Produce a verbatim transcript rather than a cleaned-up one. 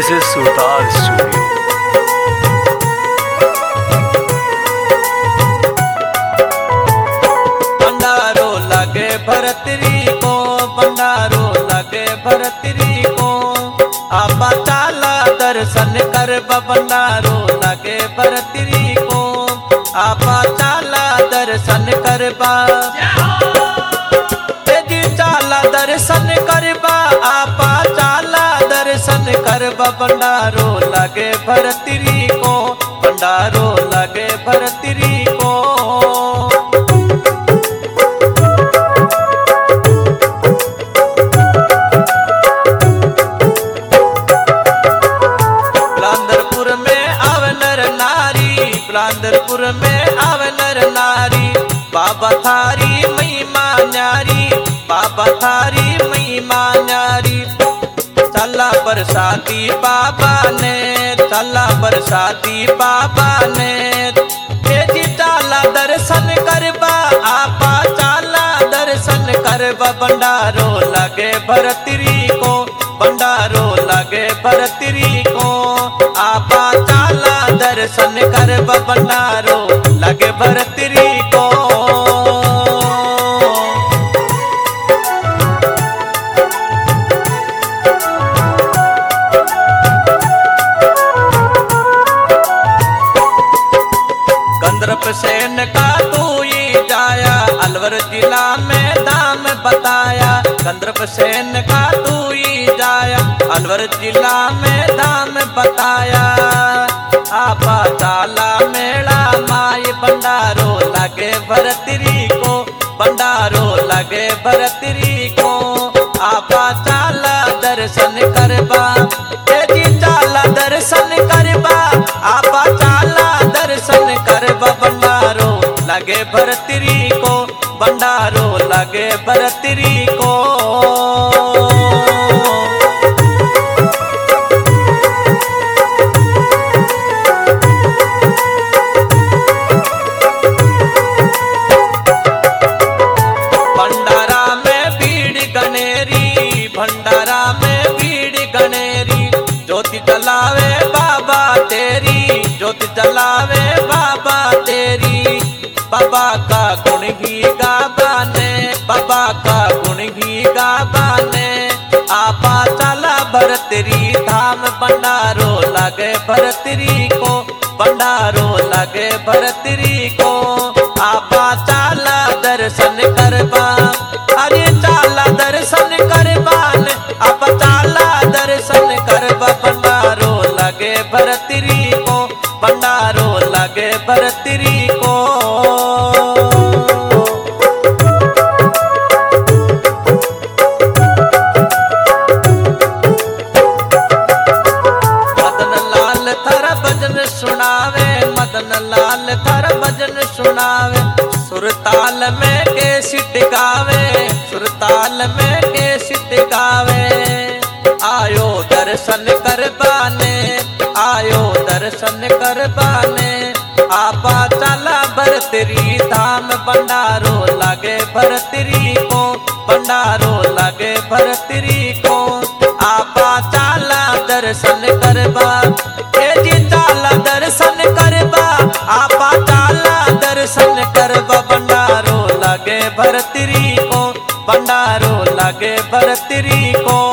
This is Surtaal Studio. भंडारो लगे भरतरी को, भंडारो लगे भरतरी को, आपा चाला दर्शन कर भंडारो लगे भरतरी को, आपा चाला दर्शन करबा जी चाला दर्शन करबा, आपा चाला दर्शन करबा भंडारो लगे भरतरी को, भंडारो लगे भरतरी को। बुलंदपुर में आवे नर नारी, बाबा थारी महिमा न्यारी, बाबा थारी महिमा न्यारी। चला बरसाती बाबा ने, चला बरसाती बाबा ने, तेजी चाला दर्शन करबा, आपा चाला दर्शन करबा भंडारो लगे भरतरी को, भंडारो लगे भरतरी को, आपा चाला दर्शन करबा भंडारो लगे भरतरी को। गंधर्व सेन का तू ही जाया, अलवर जिला में दाम बताया, गंधर्व सेन का तू ही जाया, अलवर जिला में दाम बताया। आपा चाला मेला माई भंडारो लगे भरतरी को, भंडारो लगे भरतरी को, आपा चाला दर्शन करबा, तेजी चाला दर्शन करबा, आपा चाला दर्शन करबा भंडारो लगे भरतरी को, भंडारो लगे भरतरी को। भंडारा में भीड़ गनेरी, भंडारा में भीड़ गनेरी, ज्योति जलावे बाबा तेरी, ज्योति जलावे बाबा तेरी। बाबा का गुण ही गाबाने, बाबा का गुण ही गाबाने, आपा चला भरतरी धाम भंडारो लगे भरतरी को, भंडारो लगे भरतरी को, आपा चाला दर्शन करबा, अरे चाला दर्शन करबा, आपा चाला दर्शन करबा भंडारो लगे भरतरी को, भंडारो लगे भरतरी को। मदन लाल थारा भजन सुनावे, मदन लाल थारा भजन सुनावे, सुरताल में कैसिट गावे, सुरताल में कैसिट गावे। आयो दर्शन करबाने, आयो दर्शन करबाने, आपा चला भरतरी धाम भंडारो लगे भरतरी को, भंडारो लगे भरतरी को, आपा चाला दर्शन करबा, तेजी चाला दर्शन करबा, आपा चाला दर्शन करबा भंडारो लगे भरतरी को, भंडारो लगे भरतरी को।